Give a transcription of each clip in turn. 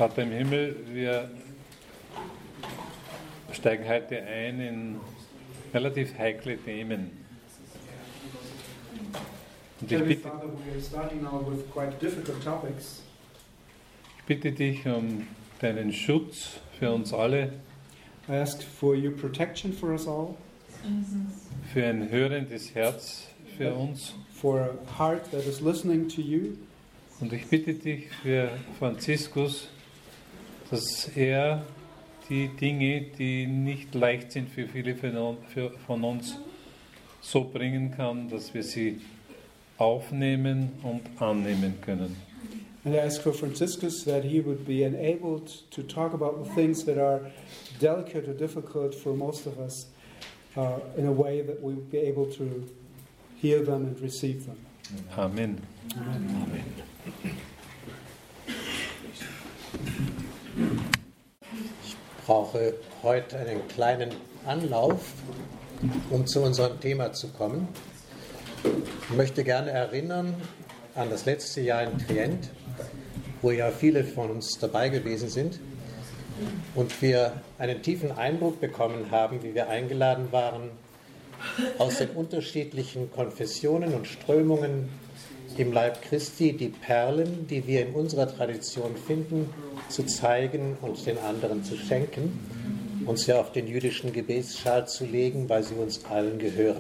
Vater im Himmel, wir steigen heute ein in relativ heikle Themen. Und ich bitte dich um deinen Schutz für uns alle. I ask for your protection for us all. Für ein hörendes Herz für uns. For a heart that is listening to you. Und ich bitte dich für Franziskus, dass er die Dinge, die nicht leicht sind für viele von uns, so bringen kann, dass wir sie aufnehmen und annehmen können. And I ask for Franciscus that he would be enabled to talk about the things that are delicate or difficult for most of us in a way that we would be able to hear them and receive them. Amen. Amen. Amen. Ich brauche heute einen kleinen Anlauf, um zu unserem Thema zu kommen. Ich möchte gerne erinnern an das letzte Jahr in Trient, wo ja viele von uns dabei gewesen sind und wir einen tiefen Eindruck bekommen haben, wie wir eingeladen waren, aus den unterschiedlichen Konfessionen und Strömungen im Leib Christi die Perlen, die wir in unserer Tradition finden, zu zeigen und den anderen zu schenken, und sie auf den jüdischen Gebetsschal zu legen, weil sie uns allen gehören.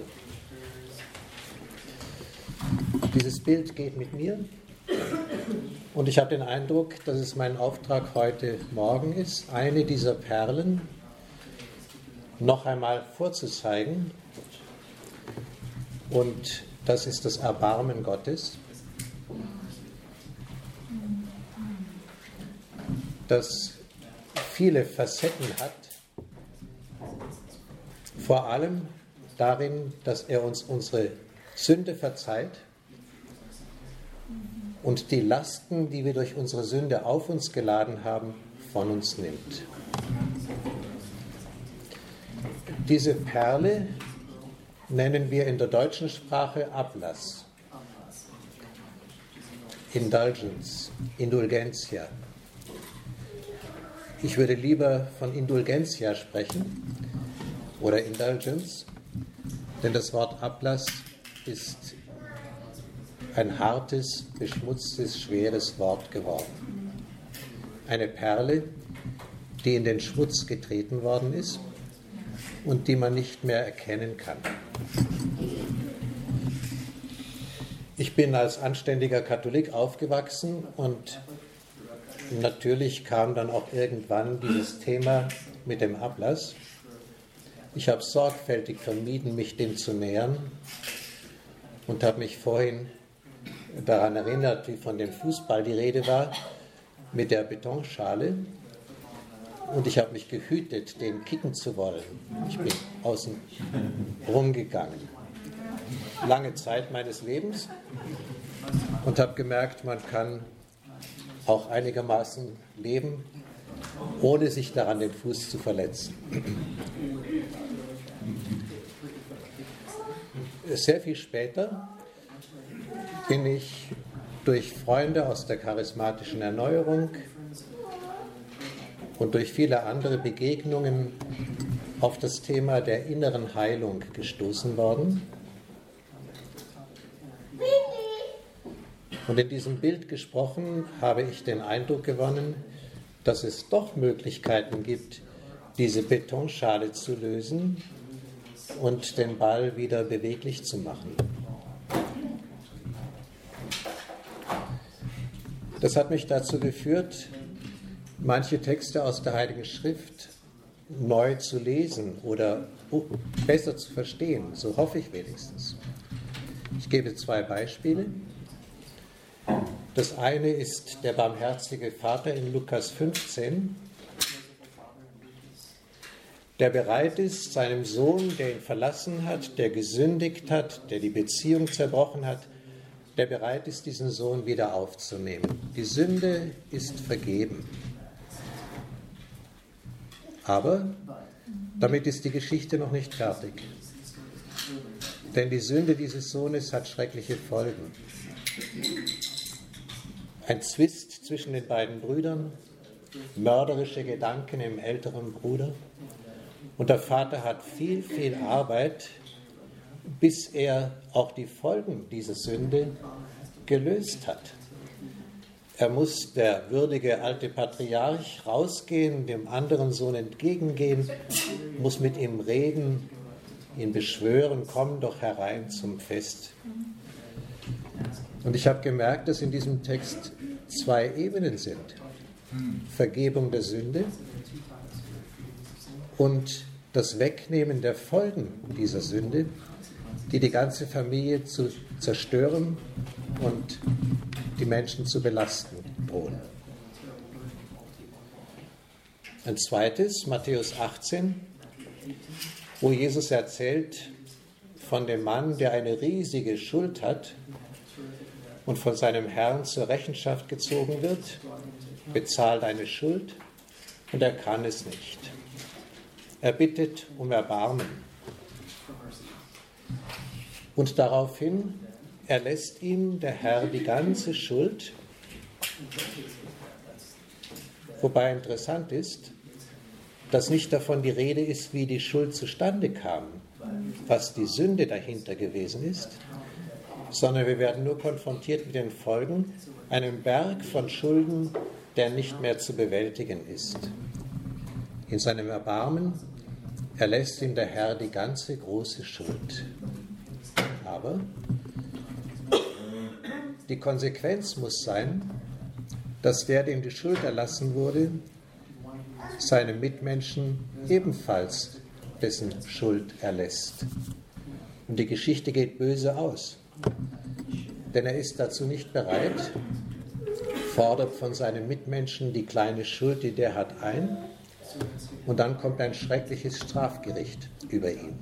Dieses Bild geht mit mir und ich habe den Eindruck, dass es mein Auftrag heute Morgen ist, eine dieser Perlen noch einmal vorzuzeigen, und das ist das Erbarmen Gottes, das viele Facetten hat, vor allem darin, dass er uns unsere Sünde verzeiht und die Lasten, die wir durch unsere Sünde auf uns geladen haben, von uns nimmt. Diese Perle nennen wir in der deutschen Sprache Ablass, Indulgence, Indulgentia. Ich würde lieber von Indulgentia sprechen oder Indulgence, denn das Wort Ablass ist ein hartes, beschmutztes, schweres Wort geworden. Eine Perle, die in den Schmutz getreten worden ist und die man nicht mehr erkennen kann. Ich bin als anständiger Katholik aufgewachsen und natürlich kam dann auch irgendwann dieses Thema mit dem Ablass. Ich habe sorgfältig vermieden, mich dem zu nähern, und habe mich vorhin daran erinnert, wie von dem Fußball die Rede war, mit der Betonschale. Und ich habe mich gehütet, den kicken zu wollen. Ich bin außen rumgegangen. Lange Zeit meines Lebens, und habe gemerkt, man kann auch einigermaßen leben, ohne sich daran den Fuß zu verletzen. Sehr viel später bin ich durch Freunde aus der charismatischen Erneuerung und durch viele andere Begegnungen auf das Thema der inneren Heilung gestoßen worden. Und in diesem Bild gesprochen habe ich den Eindruck gewonnen, dass es doch Möglichkeiten gibt, diese Betonschale zu lösen und den Ball wieder beweglich zu machen. Das hat mich dazu geführt, manche Texte aus der Heiligen Schrift neu zu lesen oder besser zu verstehen, so hoffe ich wenigstens. Ich gebe 2 Beispiele. Das eine ist der barmherzige Vater in Lukas 15, der bereit ist, seinem Sohn, der ihn verlassen hat, der gesündigt hat, der die Beziehung zerbrochen hat, der bereit ist, diesen Sohn wieder aufzunehmen. Die Sünde ist vergeben. Aber damit ist die Geschichte noch nicht fertig. Denn die Sünde dieses Sohnes hat schreckliche Folgen. Ein Zwist zwischen den beiden Brüdern, mörderische Gedanken im älteren Bruder. Und der Vater hat viel, viel Arbeit, bis er auch die Folgen dieser Sünde gelöst hat. Er muss, der würdige alte Patriarch, rausgehen, dem anderen Sohn entgegengehen, muss mit ihm reden, ihn beschwören, komm doch herein zum Fest. Und ich habe gemerkt, dass in diesem Text 2 Ebenen sind. Vergebung der Sünde und das Wegnehmen der Folgen dieser Sünde, die die ganze Familie zu zerstören und die Menschen zu belasten drohen. Ein zweites, Matthäus 18, wo Jesus erzählt von dem Mann, der eine riesige Schuld hat und von seinem Herrn zur Rechenschaft gezogen wird, bezahlt eine Schuld und er kann es nicht. Er bittet um Erbarmen. Und daraufhin erlässt ihm der Herr die ganze Schuld, wobei interessant ist, dass nicht davon die Rede ist, wie die Schuld zustande kam, was die Sünde dahinter gewesen ist, sondern wir werden nur konfrontiert mit den Folgen, einem Berg von Schulden, der nicht mehr zu bewältigen ist. In seinem Erbarmen erlässt ihm der Herr die ganze große Schuld. Aber die Konsequenz muss sein, dass der, dem die Schuld erlassen wurde, seinem Mitmenschen ebenfalls dessen Schuld erlässt. Und die Geschichte geht böse aus, denn er ist dazu nicht bereit, fordert von seinem Mitmenschen die kleine Schuld, die der hat, ein, und dann kommt ein schreckliches Strafgericht über ihn.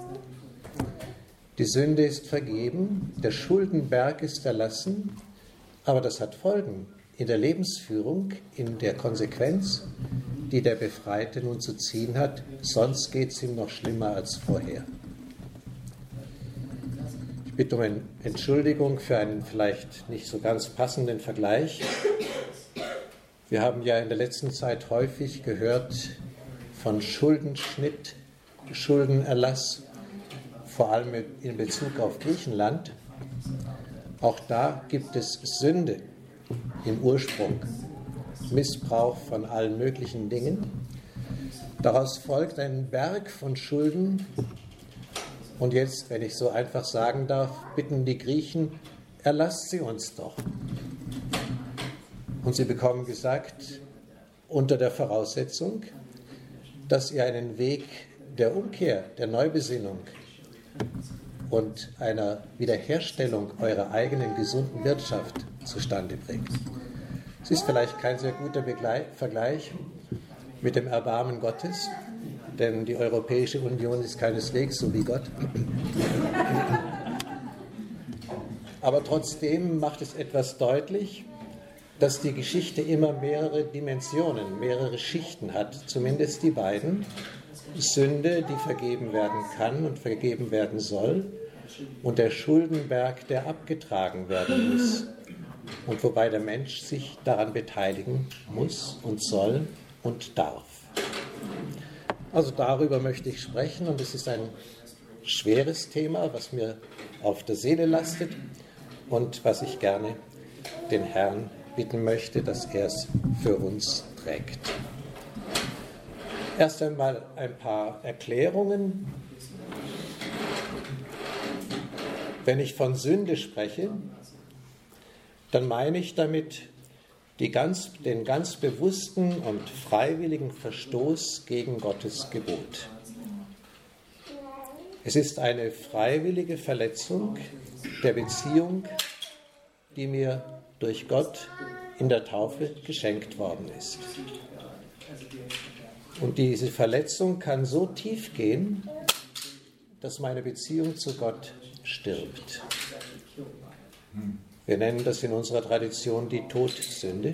Die Sünde ist vergeben, der Schuldenberg ist erlassen, aber das hat Folgen in der Lebensführung, in der Konsequenz, die der Befreite nun zu ziehen hat, sonst geht es ihm noch schlimmer als vorher. Ich bitte um Entschuldigung für einen vielleicht nicht so ganz passenden Vergleich. Wir haben ja in der letzten Zeit häufig gehört von Schuldenschnitt, Schuldenerlass, vor allem in Bezug auf Griechenland. Auch da gibt es Sünde im Ursprung, Missbrauch von allen möglichen Dingen. Daraus folgt ein Berg von Schulden. Und jetzt, wenn ich so einfach sagen darf, bitten die Griechen, erlasst sie uns doch. Und sie bekommen gesagt, unter der Voraussetzung, dass ihr einen Weg der Umkehr, der Neubesinnung und einer Wiederherstellung eurer eigenen gesunden Wirtschaft zustande bringt. Es ist vielleicht kein sehr guter Vergleich mit dem Erbarmen Gottes, denn die Europäische Union ist keineswegs so wie Gott. Aber trotzdem macht es etwas deutlich, dass die Geschichte immer mehrere Dimensionen, mehrere Schichten hat, zumindest die beiden. Sünde, die vergeben werden kann und vergeben werden soll, und der Schuldenberg, der abgetragen werden muss. Und wobei der Mensch sich daran beteiligen muss und soll und darf. Also darüber möchte ich sprechen, und es ist ein schweres Thema, was mir auf der Seele lastet und was ich gerne den Herrn bitten möchte, dass er es für uns trägt. Erst einmal ein paar Erklärungen. Wenn ich von Sünde spreche, dann meine ich damit den ganz bewussten und freiwilligen Verstoß gegen Gottes Gebot. Es ist eine freiwillige Verletzung der Beziehung, die mir durch Gott in der Taufe geschenkt worden ist. Und diese Verletzung kann so tief gehen, dass meine Beziehung zu Gott stirbt. Wir nennen das in unserer Tradition die Todsünde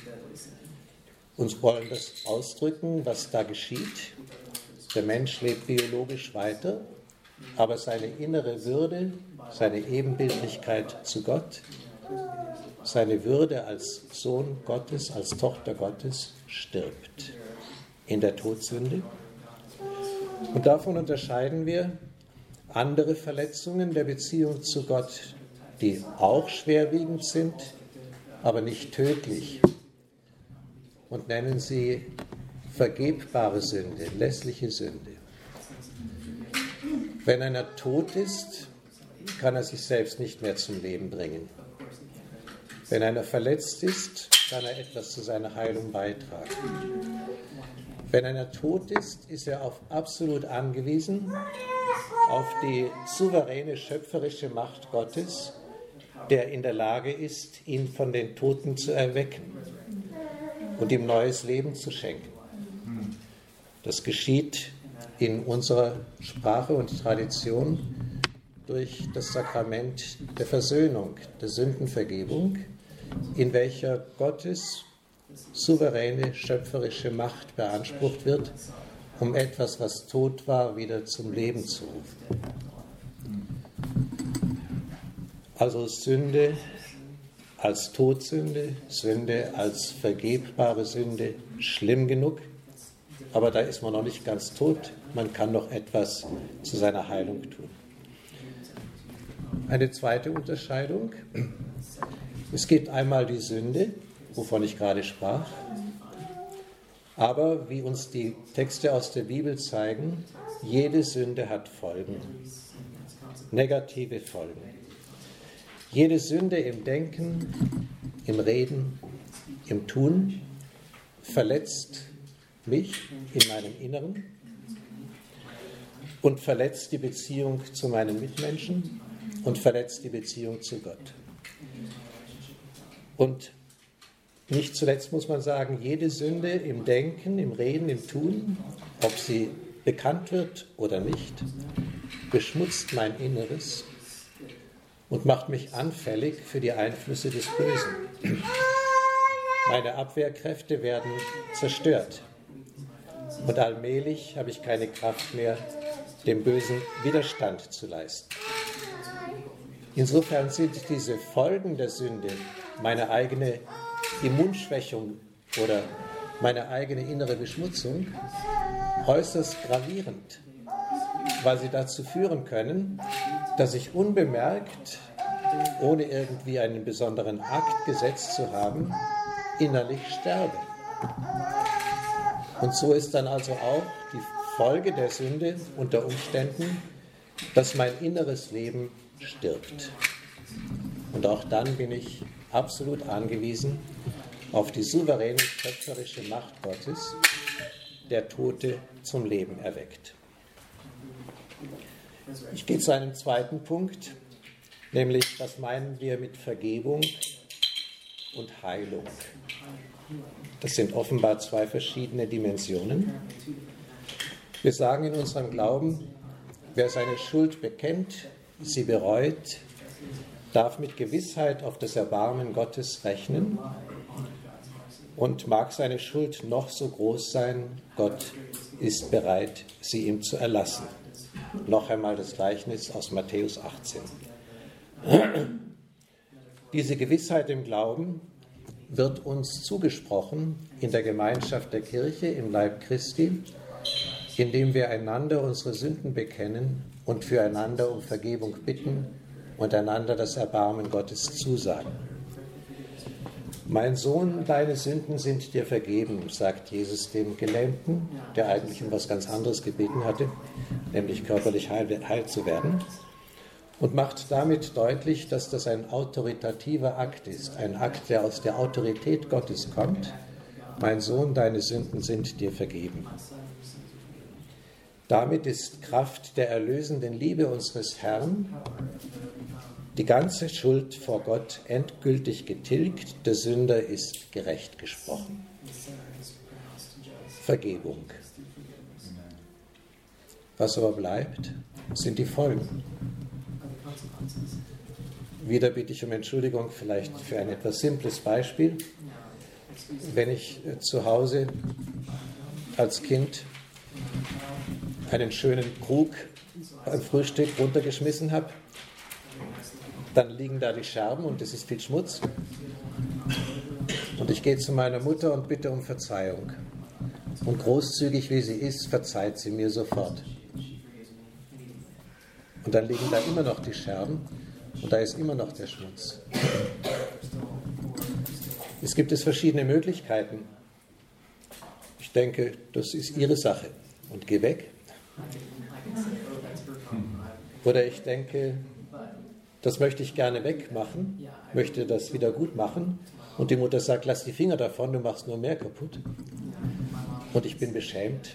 und wollen das ausdrücken, was da geschieht. Der Mensch lebt biologisch weiter, aber seine innere Würde, seine Ebenbildlichkeit zu Gott seine Würde als Sohn Gottes, als Tochter Gottes stirbt in der Todsünde. Und davon unterscheiden wir andere Verletzungen der Beziehung zu Gott, die auch schwerwiegend sind, aber nicht tödlich, und nennen sie vergebbare Sünde, lässliche Sünde. Wenn einer tot ist, kann er sich selbst nicht mehr zum Leben bringen. Wenn einer verletzt ist, kann er etwas zu seiner Heilung beitragen. Wenn einer tot ist, ist er absolut angewiesen auf die souveräne schöpferische Macht Gottes, der in der Lage ist, ihn von den Toten zu erwecken und ihm neues Leben zu schenken. Das geschieht in unserer Sprache und Tradition durch das Sakrament der Versöhnung, der Sündenvergebung, in welcher Gottes souveräne schöpferische Macht beansprucht wird, um etwas, was tot war, wieder zum Leben zu rufen. Also Sünde als Todsünde, Sünde als vergebbare Sünde, schlimm genug, aber da ist man noch nicht ganz tot, man kann noch etwas zu seiner Heilung tun. Eine zweite Unterscheidung: Es gibt einmal die Sünde, wovon ich gerade sprach, aber wie uns die Texte aus der Bibel zeigen, jede Sünde hat Folgen, negative Folgen. Jede Sünde im Denken, im Reden, im Tun verletzt mich in meinem Inneren und verletzt die Beziehung zu meinen Mitmenschen und verletzt die Beziehung zu Gott. Und nicht zuletzt muss man sagen, jede Sünde im Denken, im Reden, im Tun, ob sie bekannt wird oder nicht, beschmutzt mein Inneres und macht mich anfällig für die Einflüsse des Bösen. Meine Abwehrkräfte werden zerstört und allmählich habe ich keine Kraft mehr, dem Bösen Widerstand zu leisten. Insofern sind diese Folgen der Sünde, meine eigene Immunschwächung oder meine eigene innere Beschmutzung, äußerst gravierend, weil sie dazu führen können, dass ich unbemerkt, ohne irgendwie einen besonderen Akt gesetzt zu haben, innerlich sterbe. Und so ist dann also auch die Folge der Sünde unter Umständen, dass mein inneres Leben stirbt. Und auch dann bin ich absolut angewiesen auf die souveräne schöpferische Macht Gottes, der Tote zum Leben erweckt. Ich gehe zu einem zweiten Punkt, nämlich was meinen wir mit Vergebung und Heilung? Das sind offenbar zwei verschiedene Dimensionen. Wir sagen in unserem Glauben, wer seine Schuld bekennt, sie bereut, darf mit Gewissheit auf das Erbarmen Gottes rechnen und mag seine Schuld noch so groß sein, Gott ist bereit, sie ihm zu erlassen. Noch einmal das Gleichnis aus Matthäus 18. Diese Gewissheit im Glauben wird uns zugesprochen in der Gemeinschaft der Kirche, im Leib Christi, indem wir einander unsere Sünden bekennen und füreinander um Vergebung bitten und einander das Erbarmen Gottes zusagen. Mein Sohn, deine Sünden sind dir vergeben, sagt Jesus dem Gelähmten, der eigentlich um etwas ganz anderes gebeten hatte, nämlich körperlich heil zu werden, und macht damit deutlich, dass das ein autoritativer Akt ist, ein Akt, der aus der Autorität Gottes kommt. Mein Sohn, deine Sünden sind dir vergeben. Damit ist Kraft der erlösenden Liebe unseres Herrn die ganze Schuld vor Gott endgültig getilgt, der Sünder ist gerecht gesprochen. Vergebung. Was aber bleibt, sind die Folgen. Wieder bitte ich um Entschuldigung, vielleicht für ein etwas simples Beispiel. Wenn ich zu Hause als Kind einen schönen Krug beim Frühstück runtergeschmissen habe Dann liegen da die Scherben und es ist viel Schmutz. Und ich gehe zu meiner Mutter und bitte um Verzeihung. Und großzügig wie sie ist, verzeiht sie mir sofort. Und dann liegen da immer noch die Scherben und da ist immer noch der Schmutz. Es gibt verschiedene Möglichkeiten. Ich denke, das ist ihre Sache und geh weg. Oder ich denke, das möchte ich gerne wegmachen, möchte das wieder gut machen. Und die Mutter sagt, lass die Finger davon, du machst nur mehr kaputt. Und ich bin beschämt.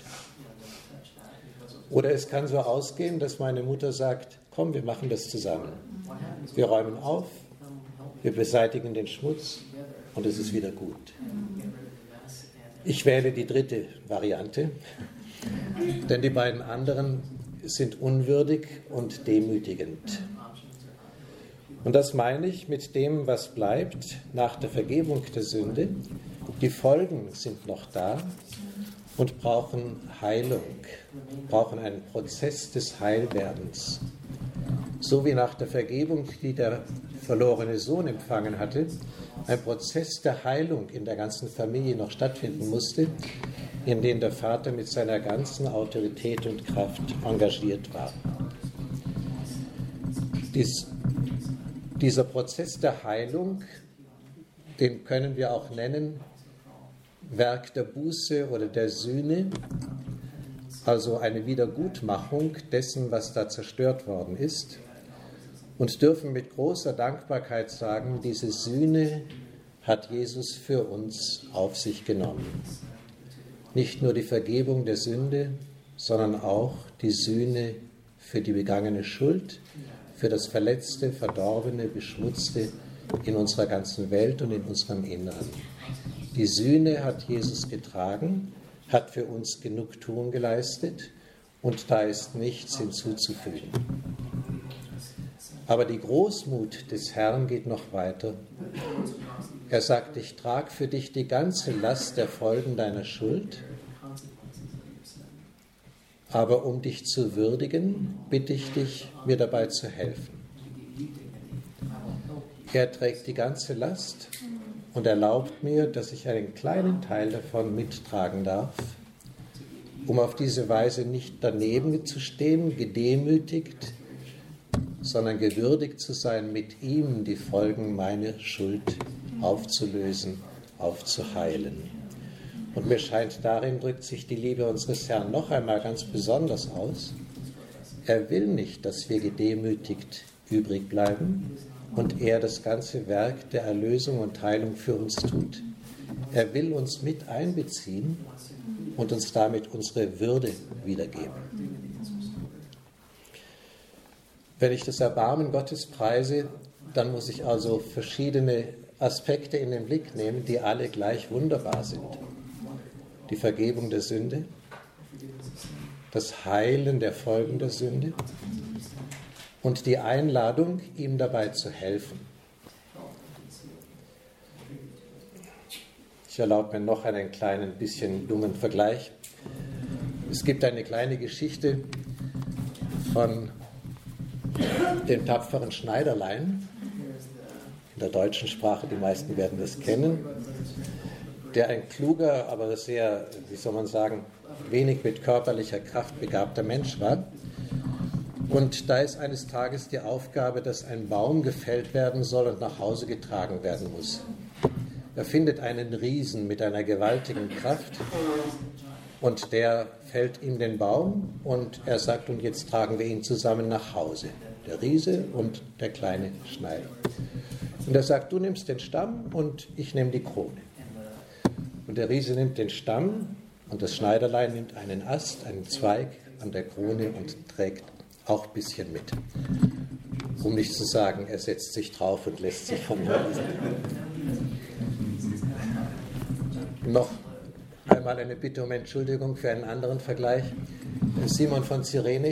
Oder es kann so ausgehen, dass meine Mutter sagt, komm, wir machen das zusammen. Wir räumen auf, wir beseitigen den Schmutz und es ist wieder gut. Ich wähle die dritte Variante, denn die beiden anderen sind unwürdig und demütigend. Und das meine ich mit dem, was bleibt nach der Vergebung der Sünde. Die Folgen sind noch da und brauchen Heilung, brauchen einen Prozess des Heilwerdens. So wie nach der Vergebung, die der verlorene Sohn empfangen hatte, ein Prozess der Heilung in der ganzen Familie noch stattfinden musste, in dem der Vater mit seiner ganzen Autorität und Kraft engagiert war. Dieser Prozess der Heilung, den können wir auch nennen Werk der Buße oder der Sühne, also eine Wiedergutmachung dessen, was da zerstört worden ist, und dürfen mit großer Dankbarkeit sagen, diese Sühne hat Jesus für uns auf sich genommen. Nicht nur die Vergebung der Sünde, sondern auch die Sühne für die begangene Schuld, für das Verletzte, Verdorbene, Beschmutzte in unserer ganzen Welt und in unserem Inneren. Die Sühne hat Jesus getragen, hat für uns Genugtuung geleistet und da ist nichts hinzuzufügen. Aber die Großmut des Herrn geht noch weiter. Er sagt, ich trage für dich die ganze Last der Folgen deiner Schuld, aber um dich zu würdigen, bitte ich dich, mir dabei zu helfen. Er trägt die ganze Last und erlaubt mir, dass ich einen kleinen Teil davon mittragen darf, um auf diese Weise nicht daneben zu stehen, gedemütigt, sondern gewürdigt zu sein, mit ihm die Folgen meiner Schuld aufzulösen, aufzuheilen. Und mir scheint, darin drückt sich die Liebe unseres Herrn noch einmal ganz besonders aus. Er will nicht, dass wir gedemütigt übrig bleiben und er das ganze Werk der Erlösung und Heilung für uns tut. Er will uns mit einbeziehen und uns damit unsere Würde wiedergeben. Wenn ich das Erbarmen Gottes preise, dann muss ich also verschiedene Aspekte in den Blick nehmen, die alle gleich wunderbar sind. Die Vergebung der Sünde, das Heilen der Folgen der Sünde und die Einladung, ihm dabei zu helfen. Ich erlaube mir noch einen kleinen, bisschen dummen Vergleich. Es gibt eine kleine Geschichte von dem tapferen Schneiderlein, in der deutschen Sprache, die meisten werden das kennen, der ein kluger, aber sehr, wie soll man sagen, wenig mit körperlicher Kraft begabter Mensch war. Und da ist eines Tages die Aufgabe, dass ein Baum gefällt werden soll und nach Hause getragen werden muss. Er findet einen Riesen mit einer gewaltigen Kraft und der fällt ihm den Baum und er sagt, und jetzt tragen wir ihn zusammen nach Hause. Der Riese und der kleine Schneider. Und er sagt, du nimmst den Stamm und ich nehme die Krone. Und der Riese nimmt den Stamm und das Schneiderlein nimmt einen Ast, einen Zweig an der Krone und trägt auch ein bisschen mit. Um nicht zu sagen, er setzt sich drauf und lässt sich von mir lesen. Noch einmal eine Bitte um Entschuldigung für einen anderen Vergleich. Simon von Cyrene.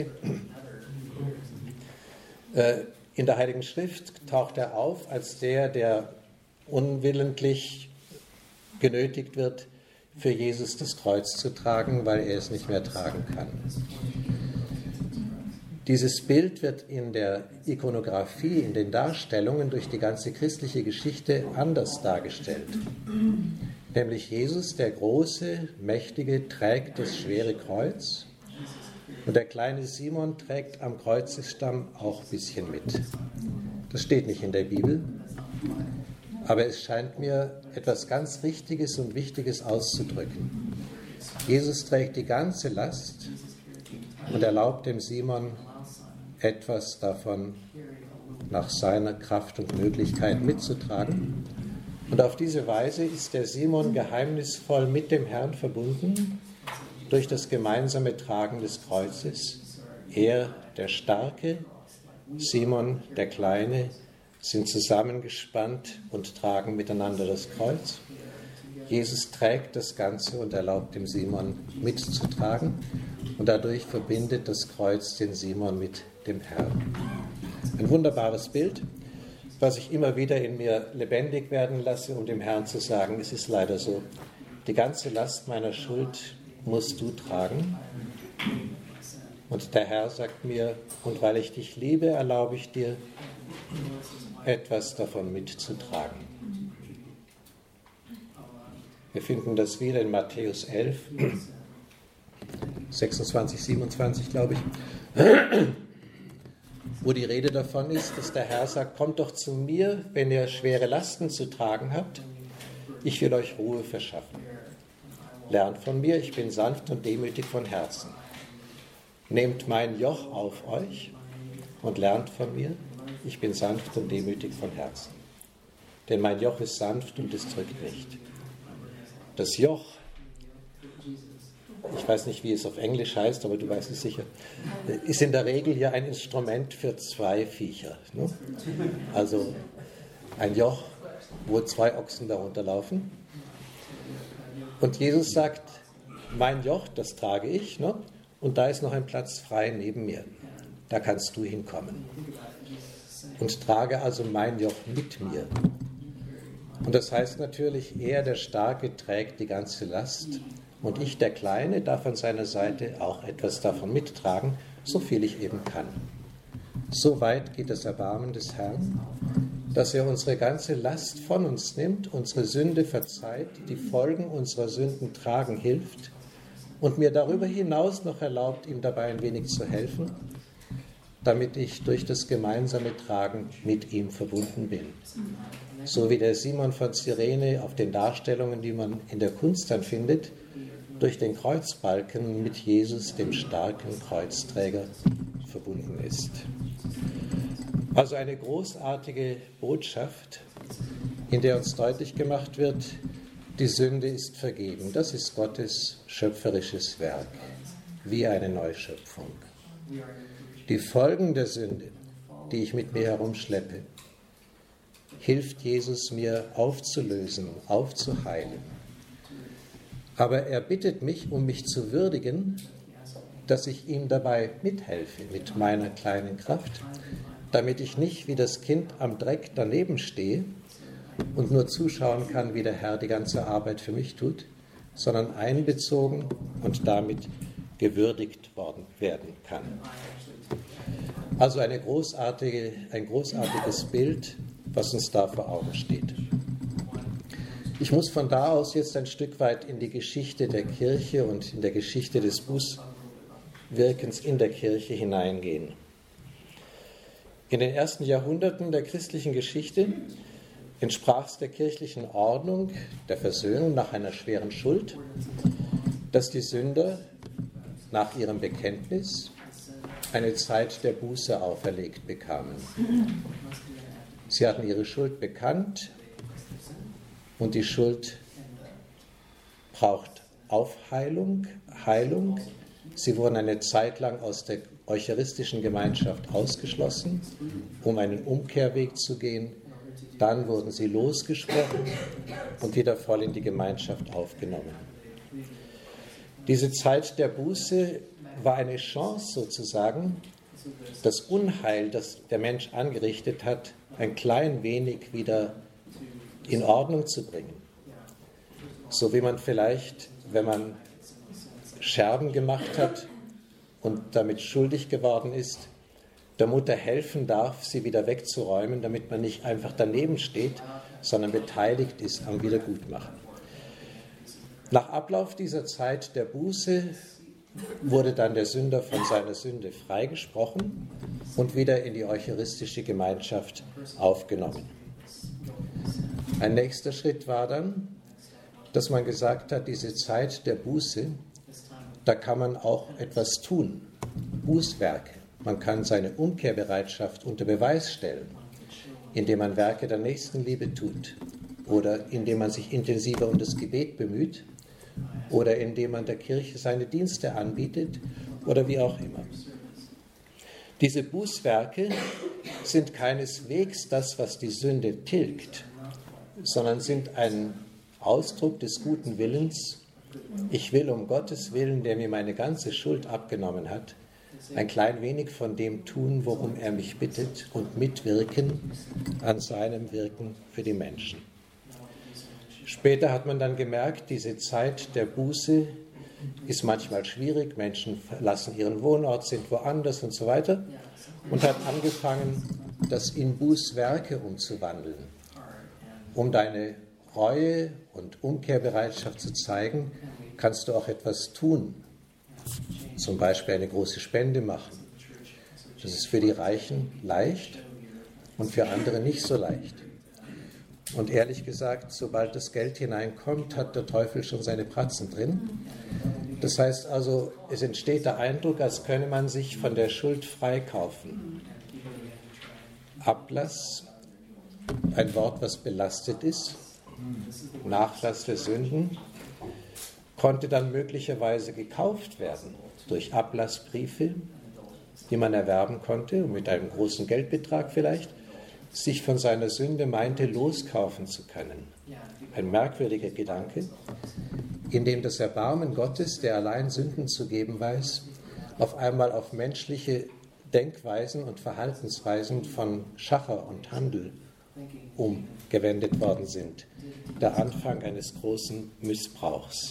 In der Heiligen Schrift taucht er auf als der unwillentlich genötigt wird, für Jesus das Kreuz zu tragen, weil er es nicht mehr tragen kann. Dieses Bild wird in der Ikonographie, in den Darstellungen durch die ganze christliche Geschichte anders dargestellt. Nämlich Jesus, der große, mächtige, trägt das schwere Kreuz und der kleine Simon trägt am Kreuzesstamm auch ein bisschen mit. Das steht nicht in der Bibel, aber es scheint mir etwas ganz Richtiges und Wichtiges auszudrücken. Jesus trägt die ganze Last und erlaubt dem Simon etwas davon nach seiner Kraft und Möglichkeit mitzutragen. Und auf diese Weise ist der Simon geheimnisvoll mit dem Herrn verbunden durch das gemeinsame Tragen des Kreuzes. Er, der Starke, Simon, der Kleine, sind zusammengespannt und tragen miteinander das Kreuz. Jesus trägt das Ganze und erlaubt dem Simon mitzutragen. Und dadurch verbindet das Kreuz den Simon mit dem Herrn. Ein wunderbares Bild, was ich immer wieder in mir lebendig werden lasse, um dem Herrn zu sagen, es ist leider so, die ganze Last meiner Schuld musst du tragen. Und der Herr sagt mir, und weil ich dich liebe, erlaube ich dir, etwas davon mitzutragen. Wir finden das wieder in Matthäus 11, 26, 27, glaube ich, wo die Rede davon ist, dass der Herr sagt, kommt doch zu mir, wenn ihr schwere Lasten zu tragen habt, ich will euch Ruhe verschaffen. Lernt von mir, ich bin sanft und demütig von Herzen. Nehmt mein Joch auf euch und lernt von mir, ich bin sanft und demütig von Herzen. Denn mein Joch ist sanft und es drückt nicht. Das Joch, ich weiß nicht, wie es auf Englisch heißt, aber du weißt es sicher, ist in der Regel ja ein Instrument für zwei Viecher. Ne? Also ein Joch, wo zwei Ochsen darunter laufen. Und Jesus sagt, mein Joch, das trage ich, ne? Und da ist noch ein Platz frei neben mir. Da kannst du hinkommen. Und trage also mein Joch mit mir. Und das heißt natürlich, er, der Starke, trägt die ganze Last. Und ich, der Kleine, darf an seiner Seite auch etwas davon mittragen, so viel ich eben kann. So weit geht das Erbarmen des Herrn, dass er unsere ganze Last von uns nimmt, unsere Sünde verzeiht, die Folgen unserer Sünden tragen hilft und mir darüber hinaus noch erlaubt, ihm dabei ein wenig zu helfen, damit ich durch das gemeinsame Tragen mit ihm verbunden bin. So wie der Simon von Cyrene auf den Darstellungen, die man in der Kunst dann findet, durch den Kreuzbalken mit Jesus, dem starken Kreuzträger, verbunden ist. Also eine großartige Botschaft, in der uns deutlich gemacht wird, die Sünde ist vergeben. Das ist Gottes schöpferisches Werk, wie eine Neuschöpfung. Die Folgen der Sünde, die ich mit mir herumschleppe, hilft Jesus mir aufzulösen, aufzuheilen. Aber er bittet mich, um mich zu würdigen, dass ich ihm dabei mithelfe, mit meiner kleinen Kraft, damit ich nicht wie das Kind am Dreck daneben stehe und nur zuschauen kann, wie der Herr die ganze Arbeit für mich tut, sondern einbezogen und damit gewürdigt werden kann. Also ein großartiges Bild, was uns da vor Augen steht. Ich muss von da aus jetzt ein Stück weit in die Geschichte der Kirche und in der Geschichte des Bußwirkens in der Kirche hineingehen. In den ersten Jahrhunderten der christlichen Geschichte entsprach es der kirchlichen Ordnung, der Versöhnung nach einer schweren Schuld, dass die Sünder nach ihrem Bekenntnis eine Zeit der Buße auferlegt bekamen. Sie hatten ihre Schuld bekannt und die Schuld braucht Aufheilung, Heilung. Sie wurden eine Zeit lang aus der eucharistischen Gemeinschaft ausgeschlossen, um einen Umkehrweg zu gehen. Dann wurden sie losgesprochen und wieder voll in die Gemeinschaft aufgenommen. Diese Zeit der Buße war eine Chance sozusagen, das Unheil, das der Mensch angerichtet hat, ein klein wenig wieder in Ordnung zu bringen. So wie man vielleicht, wenn man Scherben gemacht hat und damit schuldig geworden ist, der Mutter helfen darf, sie wieder wegzuräumen, damit man nicht einfach daneben steht, sondern beteiligt ist am Wiedergutmachen. Nach Ablauf dieser Zeit der Buße wurde dann der Sünder von seiner Sünde freigesprochen und wieder in die eucharistische Gemeinschaft aufgenommen. Ein nächster Schritt war dann, dass man gesagt hat, diese Zeit der Buße, da kann man auch etwas tun, Bußwerke. Man kann seine Umkehrbereitschaft unter Beweis stellen, indem man Werke der Nächstenliebe tut oder indem man sich intensiver um das Gebet bemüht oder indem man der Kirche seine Dienste anbietet oder wie auch immer. Diese Bußwerke sind keineswegs das, was die Sünde tilgt, sondern sind ein Ausdruck des guten Willens. Ich will um Gottes Willen, der mir meine ganze Schuld abgenommen hat, ein klein wenig von dem tun, worum er mich bittet und mitwirken an seinem Wirken für die Menschen. Später hat man dann gemerkt, diese Zeit der Buße ist manchmal schwierig. Menschen verlassen ihren Wohnort, sind woanders und so weiter. Und hat angefangen, das in Bußwerke umzuwandeln, um deine Reue und Umkehrbereitschaft zu zeigen, kannst du auch etwas tun. Zum Beispiel eine große Spende machen. Das ist für die Reichen leicht und für andere nicht so leicht. Und ehrlich gesagt, sobald das Geld hineinkommt, hat der Teufel schon seine Pratzen drin. Das heißt also, es entsteht der Eindruck, als könne man sich von der Schuld freikaufen. Ablass, ein Wort, was belastet ist, Nachlass der Sünden, konnte dann möglicherweise gekauft werden durch Ablassbriefe, die man erwerben konnte, mit einem großen Geldbetrag vielleicht, sich von seiner Sünde meinte, loskaufen zu können. Ein merkwürdiger Gedanke, in dem das Erbarmen Gottes, der allein Sünden zu geben weiß, auf einmal auf menschliche Denkweisen und Verhaltensweisen von Schacher und Handel umgewendet worden sind. Der Anfang eines großen Missbrauchs.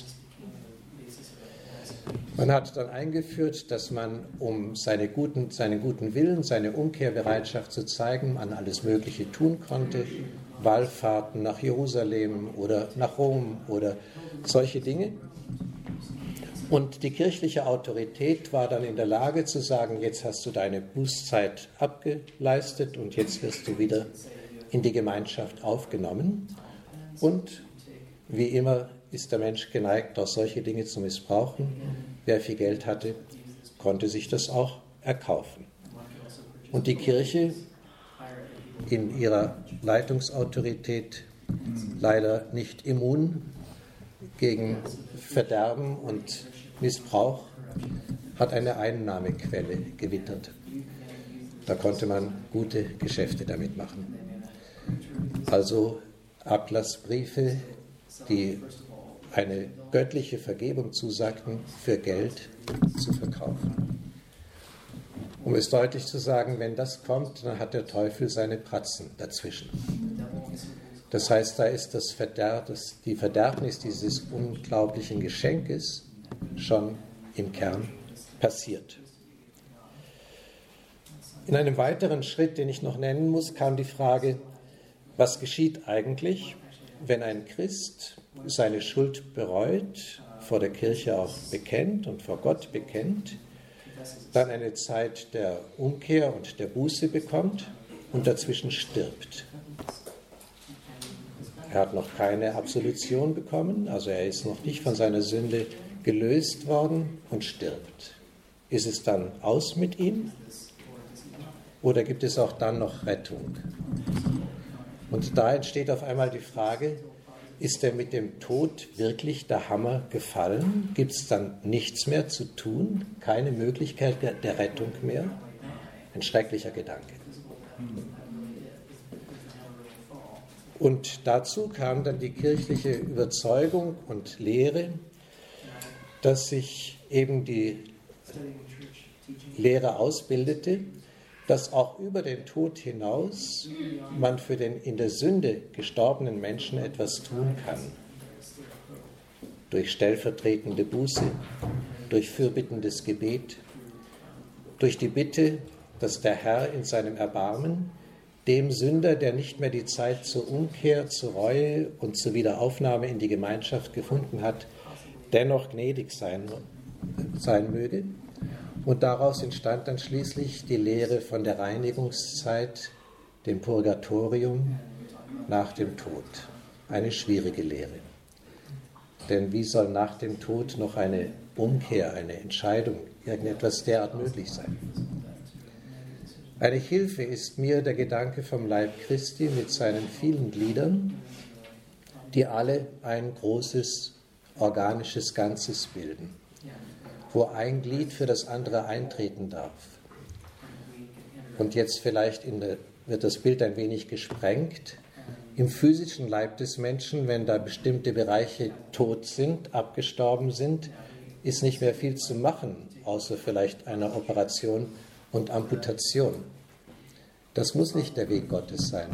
Man hat dann eingeführt, dass man, um seinen guten Willen, seine Umkehrbereitschaft zu zeigen, an alles Mögliche tun konnte. Wallfahrten nach Jerusalem oder nach Rom oder solche Dinge. Und die kirchliche Autorität war dann in der Lage zu sagen, jetzt hast du deine Bußzeit abgeleistet und jetzt wirst du wieder in die Gemeinschaft aufgenommen. Und wie immer ist der Mensch geneigt, auch solche Dinge zu missbrauchen. Wer viel Geld hatte, konnte sich das auch erkaufen. Und die Kirche in ihrer Leitungsautorität leider nicht immun gegen Verderben und Missbrauch, hat eine Einnahmequelle gewittert. Da konnte man gute Geschäfte damit machen. Also Ablassbriefe, die eine göttliche Vergebung zusagten, für Geld zu verkaufen. Um es deutlich zu sagen, wenn das kommt, dann hat der Teufel seine Pratzen dazwischen. Das heißt, da ist die Verderbnis dieses unglaublichen Geschenkes schon im Kern passiert. In einem weiteren Schritt, den ich noch nennen muss, kam die Frage, was geschieht eigentlich, wenn ein Christ seine Schuld bereut, vor der Kirche auch bekennt und vor Gott bekennt, dann eine Zeit der Umkehr und der Buße bekommt und dazwischen stirbt. Er hat noch keine Absolution bekommen, also er ist noch nicht von seiner Sünde gelöst worden und stirbt. Ist es dann aus mit ihm? Oder gibt es auch dann noch Rettung? Und da entsteht auf einmal die Frage, ist er mit dem Tod wirklich der Hammer gefallen? Gibt es dann nichts mehr zu tun? Keine Möglichkeit der Rettung mehr? Ein schrecklicher Gedanke. Und dazu kam dann die kirchliche Überzeugung und Lehre, dass sich eben die Lehre ausbildete, dass auch über den Tod hinaus man für den in der Sünde gestorbenen Menschen etwas tun kann. Durch stellvertretende Buße, durch fürbittendes Gebet, durch die Bitte, dass der Herr in seinem Erbarmen dem Sünder, der nicht mehr die Zeit zur Umkehr, zur Reue und zur Wiederaufnahme in die Gemeinschaft gefunden hat, dennoch gnädig sein möge. Und daraus entstand dann schließlich die Lehre von der Reinigungszeit, dem Purgatorium nach dem Tod. Eine schwierige Lehre. Denn wie soll nach dem Tod noch eine Umkehr, eine Entscheidung, irgendetwas derart möglich sein? Eine Hilfe ist mir der Gedanke vom Leib Christi mit seinen vielen Gliedern, die alle ein großes organisches Ganzes bilden, wo ein Glied für das andere eintreten darf. Und jetzt vielleicht wird das Bild ein wenig gesprengt. Im physischen Leib des Menschen, wenn da bestimmte Bereiche tot sind, abgestorben sind, ist nicht mehr viel zu machen, außer vielleicht einer Operation und Amputation. Das muss nicht der Weg Gottes sein.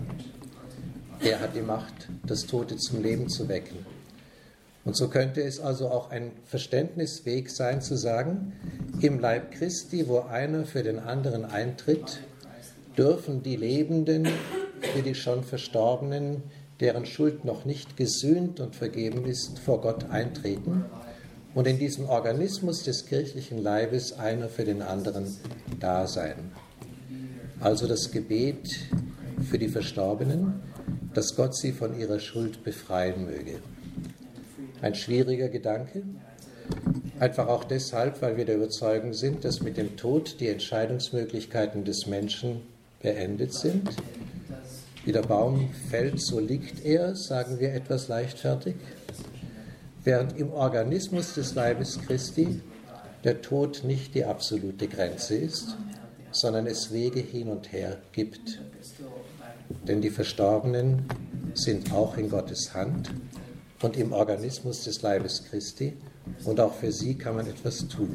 Er hat die Macht, das Tote zum Leben zu wecken. Und so könnte es also auch ein Verständnisweg sein, zu sagen, im Leib Christi, wo einer für den anderen eintritt, dürfen die Lebenden für die schon Verstorbenen, deren Schuld noch nicht gesühnt und vergeben ist, vor Gott eintreten und in diesem Organismus des kirchlichen Leibes einer für den anderen da sein. Also das Gebet für die Verstorbenen, dass Gott sie von ihrer Schuld befreien möge. Ein schwieriger Gedanke, einfach auch deshalb, weil wir der Überzeugung sind, dass mit dem Tod die Entscheidungsmöglichkeiten des Menschen beendet sind. Wie der Baum fällt, so liegt er, sagen wir etwas leichtfertig. Während im Organismus des Leibes Christi der Tod nicht die absolute Grenze ist, sondern es Wege hin und her gibt. Denn die Verstorbenen sind auch in Gottes Hand und im Organismus des Leibes Christi, und auch für sie kann man etwas tun.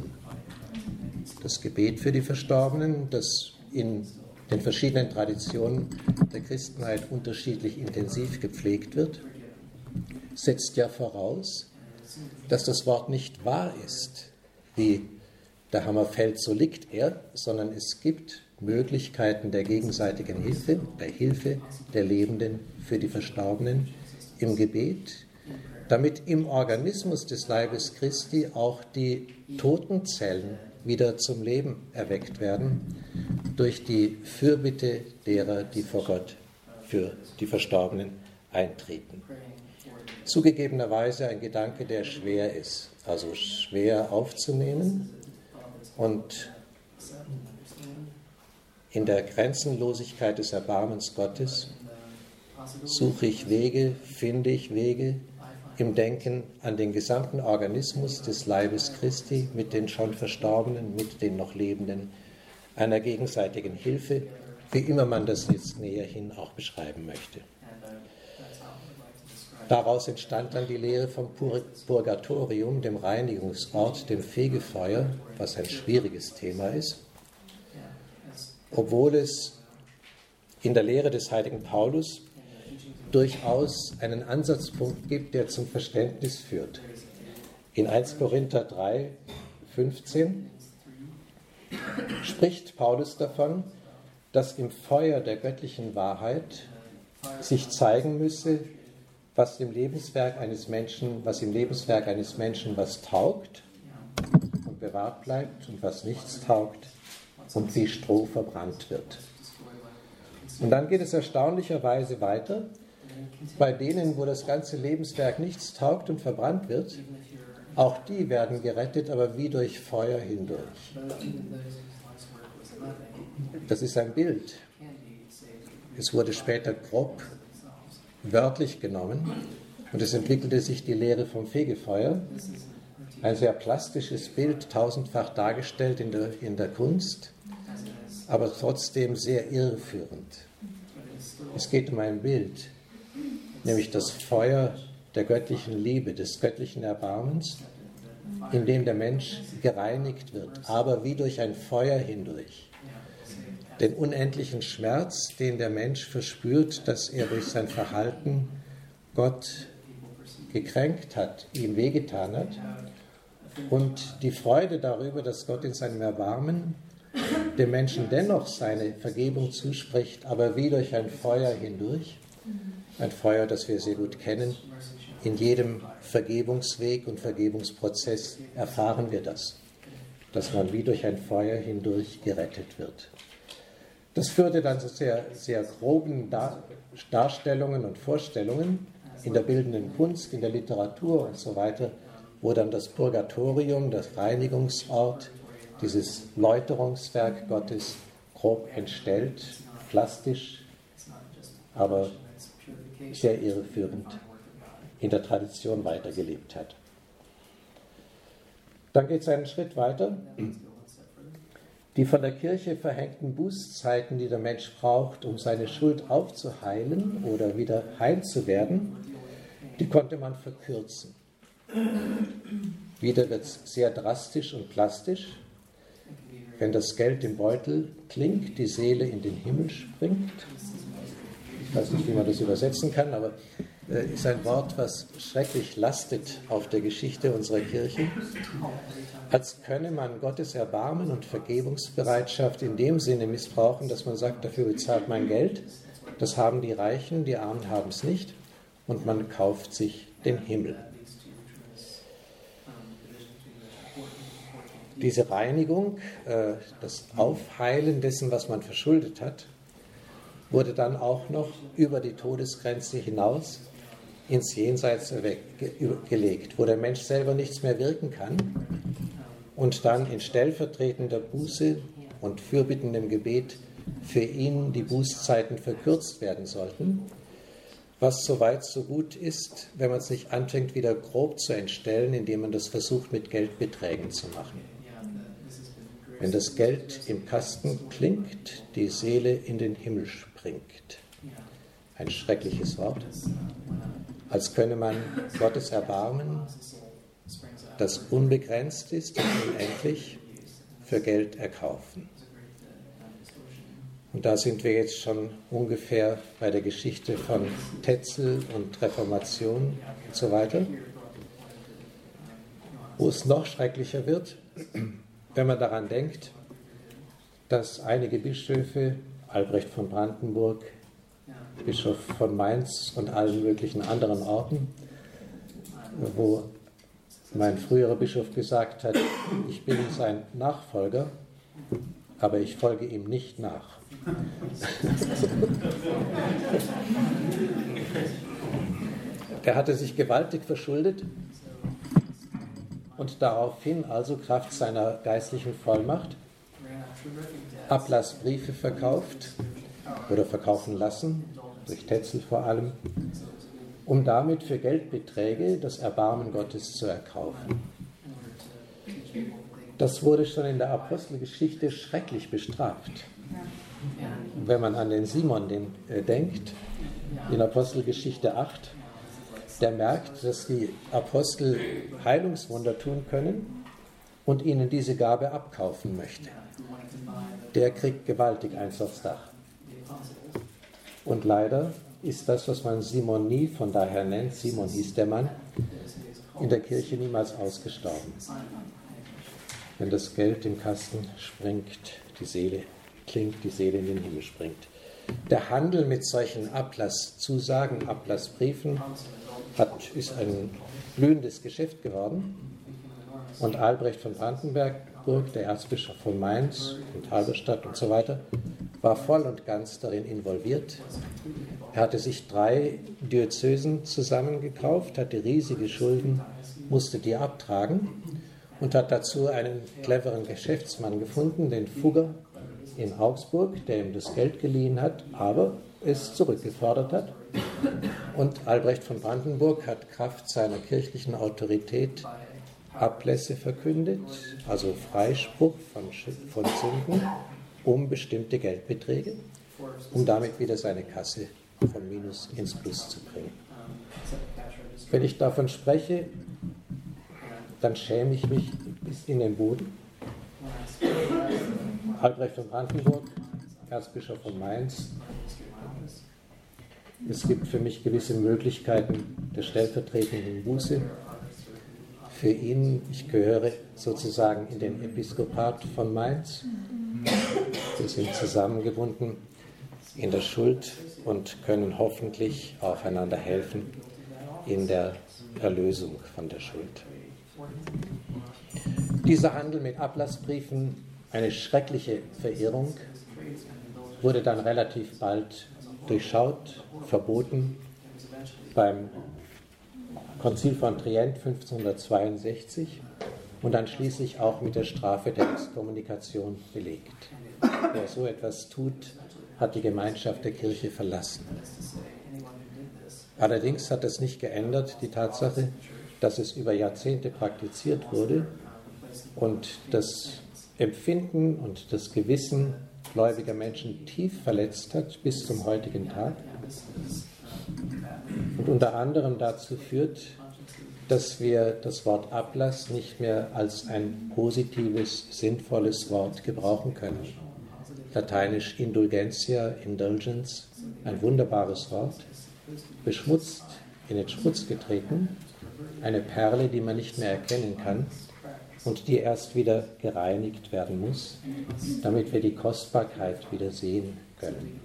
Das Gebet für die Verstorbenen, das in den verschiedenen Traditionen der Christenheit unterschiedlich intensiv gepflegt wird, setzt ja voraus, dass das Wort nicht wahr ist, wie der Hammer fällt, so liegt er, sondern es gibt Möglichkeiten der gegenseitigen Hilfe, der Hilfe der Lebenden für die Verstorbenen im Gebet, damit im Organismus des Leibes Christi auch die Totenzellen wieder zum Leben erweckt werden, durch die Fürbitte derer, die vor Gott für die Verstorbenen eintreten. Zugegebenerweise ein Gedanke, der schwer ist, also schwer aufzunehmen, und in der Grenzenlosigkeit des Erbarmens Gottes suche ich Wege, finde ich Wege im Denken an den gesamten Organismus des Leibes Christi mit den schon Verstorbenen, mit den noch Lebenden, einer gegenseitigen Hilfe, wie immer man das jetzt näher hin auch beschreiben möchte. Daraus entstand dann die Lehre vom Purgatorium, dem Reinigungsort, dem Fegefeuer, was ein schwieriges Thema ist, obwohl es in der Lehre des heiligen Paulus durchaus einen Ansatzpunkt gibt, der zum Verständnis führt. In 1 Korinther 3, 15 spricht Paulus davon, dass im Feuer der göttlichen Wahrheit sich zeigen müsse, was im Lebenswerk eines Menschen was taugt und bewahrt bleibt und was nichts taugt und wie Stroh verbrannt wird. Und dann geht es erstaunlicherweise weiter. Bei denen, wo das ganze Lebenswerk nichts taugt und verbrannt wird, auch die werden gerettet, aber wie durch Feuer hindurch. Das ist ein Bild. Es wurde später grob wörtlich genommen und es entwickelte sich die Lehre vom Fegefeuer. Ein sehr plastisches Bild, tausendfach dargestellt in der Kunst, aber trotzdem sehr irreführend. Es geht um ein Bild, nämlich das Feuer der göttlichen Liebe, des göttlichen Erbarmens, in dem der Mensch gereinigt wird, aber wie durch ein Feuer hindurch. Den unendlichen Schmerz, den der Mensch verspürt, dass er durch sein Verhalten Gott gekränkt hat, ihm wehgetan hat, und die Freude darüber, dass Gott in seinem Erbarmen dem Menschen dennoch seine Vergebung zuspricht, aber wie durch ein Feuer hindurch, ein Feuer, das wir sehr gut kennen. In jedem Vergebungsweg und Vergebungsprozess erfahren wir das, dass man wie durch ein Feuer hindurch gerettet wird. Das führte dann zu sehr, sehr groben Darstellungen und Vorstellungen in der bildenden Kunst, in der Literatur und so weiter, wo dann das Purgatorium, das Reinigungsort, dieses Läuterungswerk Gottes grob entstellt, plastisch, aber sehr irreführend in der Tradition weitergelebt hat. Dann geht es einen Schritt weiter. Die von der Kirche verhängten Bußzeiten, die der Mensch braucht, um seine Schuld aufzuheilen oder wieder heil zu werden, die konnte man verkürzen. Wieder wird es sehr drastisch und plastisch. Wenn das Geld im Beutel klingt, die Seele in den Himmel springt. Ich weiß nicht, wie man das übersetzen kann, aber ist ein Wort, was schrecklich lastet auf der Geschichte unserer Kirche. Als könne man Gottes Erbarmen und Vergebungsbereitschaft in dem Sinne missbrauchen, dass man sagt, dafür bezahlt man Geld. Das haben die Reichen, die Armen haben es nicht. Und man kauft sich den Himmel. Diese Reinigung, das Aufheilen dessen, was man verschuldet hat, wurde dann auch noch über die Todesgrenze hinaus ins Jenseits gelegt, wo der Mensch selber nichts mehr wirken kann und dann in stellvertretender Buße und fürbittendem Gebet für ihn die Bußzeiten verkürzt werden sollten, was so weit so gut ist, wenn man es nicht anfängt, wieder grob zu entstellen, indem man das versucht, mit Geldbeträgen zu machen. Wenn das Geld im Kasten klingt, die Seele in den Himmel springt. Ein schreckliches Wort. Als könne man Gottes Erbarmen, das unbegrenzt ist und unendlich, für Geld erkaufen. Und da sind wir jetzt schon ungefähr bei der Geschichte von Tetzel und Reformation und so weiter, wo es noch schrecklicher wird, wenn man daran denkt, dass einige Bischöfe, Albrecht von Brandenburg, Bischof von Mainz und allen möglichen anderen Orten, wo mein früherer Bischof gesagt hat, ich bin sein Nachfolger, aber ich folge ihm nicht nach. Er hatte sich gewaltig verschuldet und daraufhin also Kraft seiner geistlichen Vollmacht Ablassbriefe verkauft oder verkaufen lassen, durch Tetzel vor allem, um damit für Geldbeträge das Erbarmen Gottes zu erkaufen. Das wurde schon in der Apostelgeschichte schrecklich bestraft. Wenn man an den Simon denkt, in Apostelgeschichte 8, der merkt, dass die Apostel Heilungswunder tun können und ihnen diese Gabe abkaufen möchte. Der kriegt gewaltig eins aufs Dach. Und leider ist das, was man Simonie von daher nennt, Simon hieß der Mann, in der Kirche niemals ausgestorben. Wenn das Geld im Kasten springt, die Seele klingt, die Seele in den Himmel springt. Der Handel mit solchen Ablasszusagen, Ablassbriefen ist ein blühendes Geschäft geworden. Und Albrecht von Brandenburg, der Erzbischof von Mainz und Halberstadt und so weiter, war voll und ganz darin involviert. Er hatte sich 3 Diözesen zusammengekauft, hatte riesige Schulden, musste die abtragen und hat dazu einen cleveren Geschäftsmann gefunden, den Fugger in Augsburg, der ihm das Geld geliehen hat, aber es zurückgefordert hat. Und Albrecht von Brandenburg hat Kraft seiner kirchlichen Autorität Ablässe verkündet, also Freispruch von Sünden, um bestimmte Geldbeträge, um damit wieder seine Kasse von Minus ins Plus zu bringen. Wenn ich davon spreche, dann schäme ich mich bis in den Boden. Albrecht von Brandenburg, Erzbischof von Mainz. Es gibt für mich gewisse Möglichkeiten der stellvertretenden Buße. Für ihn, ich gehöre sozusagen in den Episkopat von Mainz. Wir sind zusammengebunden in der Schuld und können hoffentlich auch einander helfen in der Erlösung von der Schuld. Dieser Handel mit Ablassbriefen, eine schreckliche Verirrung, wurde dann relativ bald durchschaut, verboten. Beim Konzil von Trient 1562 und dann schließlich auch mit der Strafe der Exkommunikation belegt. Wer so etwas tut, hat die Gemeinschaft der Kirche verlassen. Allerdings hat das nicht geändert, die Tatsache, dass es über Jahrzehnte praktiziert wurde und das Empfinden und das Gewissen gläubiger Menschen tief verletzt hat bis zum heutigen Tag und unter anderem dazu führt, dass wir das Wort Ablass nicht mehr als ein positives, sinnvolles Wort gebrauchen können. Lateinisch Indulgentia, Indulgence, ein wunderbares Wort, beschmutzt, in den Schmutz getreten, eine Perle, die man nicht mehr erkennen kann und die erst wieder gereinigt werden muss, damit wir die Kostbarkeit wieder sehen können.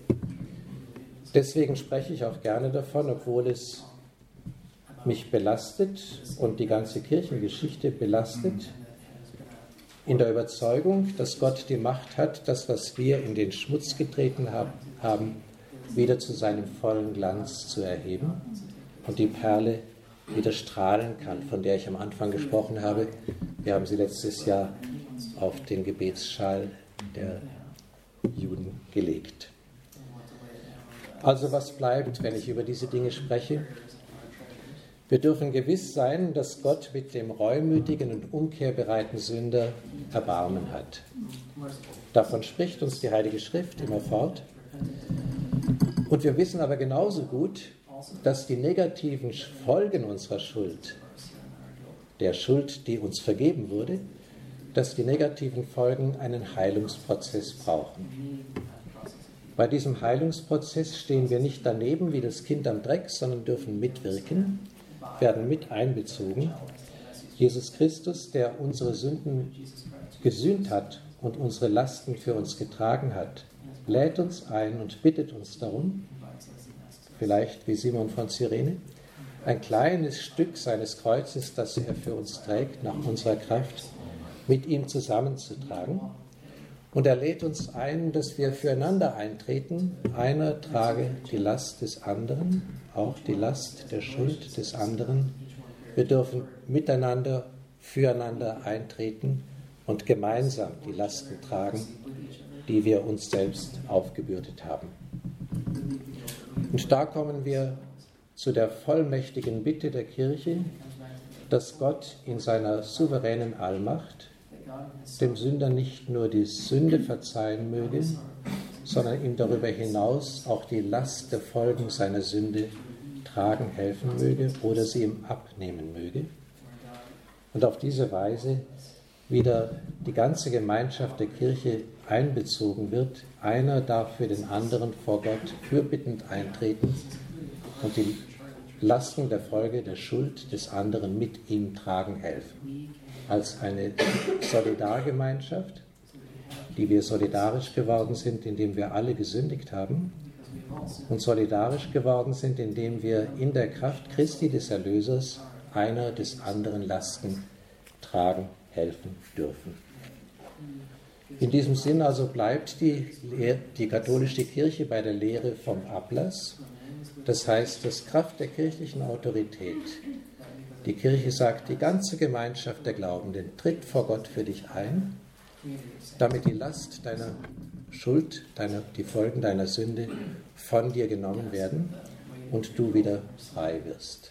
Deswegen spreche ich auch gerne davon, obwohl es mich belastet und die ganze Kirchengeschichte belastet, in der Überzeugung, dass Gott die Macht hat, das, was wir in den Schmutz getreten haben, wieder zu seinem vollen Glanz zu erheben und die Perle wieder strahlen kann, von der ich am Anfang gesprochen habe. Wir haben sie letztes Jahr auf den Gebetsschal der Juden gelegt. Also was bleibt, wenn ich über diese Dinge spreche? Wir dürfen gewiss sein, dass Gott mit dem reumütigen und umkehrbereiten Sünder Erbarmen hat. Davon spricht uns die Heilige Schrift immerfort. Und wir wissen aber genauso gut, dass die negativen Folgen unserer Schuld, der Schuld, die uns vergeben wurde, dass die negativen Folgen einen Heilungsprozess brauchen. Bei diesem Heilungsprozess stehen wir nicht daneben wie das Kind am Dreck, sondern dürfen mitwirken, werden mit einbezogen. Jesus Christus, der unsere Sünden gesühnt hat und unsere Lasten für uns getragen hat, lädt uns ein und bittet uns darum, vielleicht wie Simon von Cyrene, ein kleines Stück seines Kreuzes, das er für uns trägt, nach unserer Kraft, mit ihm zusammenzutragen. Und er lädt uns ein, dass wir füreinander eintreten. Einer trage die Last des anderen, auch die Last der Schuld des anderen. Wir dürfen miteinander, füreinander eintreten und gemeinsam die Lasten tragen, die wir uns selbst aufgebürdet haben. Und da kommen wir zu der vollmächtigen Bitte der Kirche, dass Gott in seiner souveränen Allmacht dem Sünder nicht nur die Sünde verzeihen möge, sondern ihm darüber hinaus auch die Last der Folgen seiner Sünde tragen helfen möge oder sie ihm abnehmen möge. Und auf diese Weise wieder die ganze Gemeinschaft der Kirche einbezogen wird. Einer darf für den anderen vor Gott fürbittend eintreten und die Lasten der Folge der Schuld des anderen mit ihm tragen helfen. Als eine Solidargemeinschaft, die wir solidarisch geworden sind, indem wir alle gesündigt haben und solidarisch geworden sind, indem wir in der Kraft Christi des Erlösers einer des anderen Lasten tragen, helfen dürfen. In diesem Sinn also bleibt die katholische Kirche bei der Lehre vom Ablass, das heißt, dass Kraft der kirchlichen Autorität, die Kirche sagt, die ganze Gemeinschaft der Glaubenden tritt vor Gott für dich ein, damit die Last deiner Schuld, die Folgen deiner Sünde von dir genommen werden und du wieder frei wirst.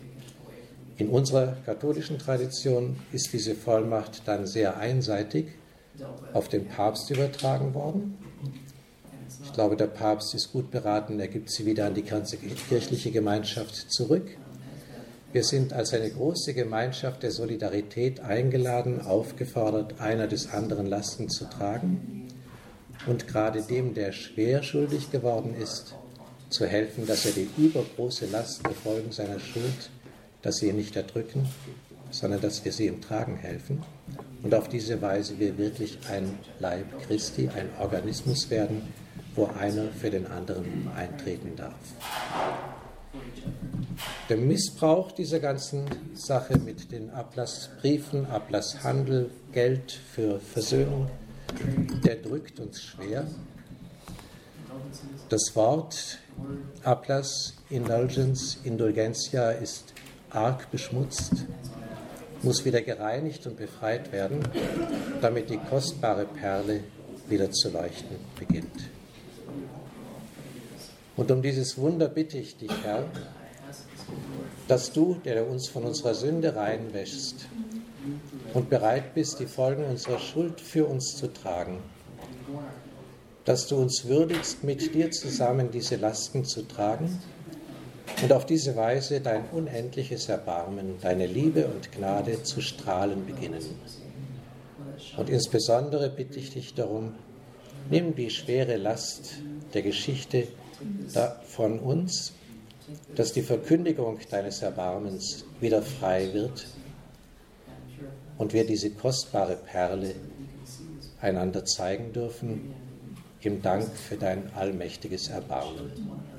In unserer katholischen Tradition ist diese Vollmacht dann sehr einseitig auf den Papst übertragen worden. Ich glaube, der Papst ist gut beraten, er gibt sie wieder an die ganze kirchliche Gemeinschaft zurück. Wir sind als eine große Gemeinschaft der Solidarität eingeladen, aufgefordert, einer des anderen Lasten zu tragen und gerade dem, der schwer schuldig geworden ist, zu helfen, dass er die übergroße Last der Folgen seiner Schuld, dass sie ihn nicht erdrücken, sondern dass wir sie ihm tragen helfen und auf diese Weise wir wirklich ein Leib Christi, ein Organismus werden, wo einer für den anderen eintreten darf. Der Missbrauch dieser ganzen Sache mit den Ablassbriefen, Ablasshandel, Geld für Versöhnung, der drückt uns schwer. Das Wort Ablass, Indulgence, Indulgentia ist arg beschmutzt, muss wieder gereinigt und befreit werden, damit die kostbare Perle wieder zu leuchten beginnt. Und um dieses Wunder bitte ich dich, Herr, dass du, der uns von unserer Sünde reinwäschst und bereit bist, die Folgen unserer Schuld für uns zu tragen, dass du uns würdigst, mit dir zusammen diese Lasten zu tragen und auf diese Weise dein unendliches Erbarmen, deine Liebe und Gnade zu strahlen beginnen. Und insbesondere bitte ich dich darum, nimm die schwere Last der Geschichte von uns, dass die Verkündigung deines Erbarmens wieder frei wird und wir diese kostbare Perle einander zeigen dürfen, im Dank für dein allmächtiges Erbarmen.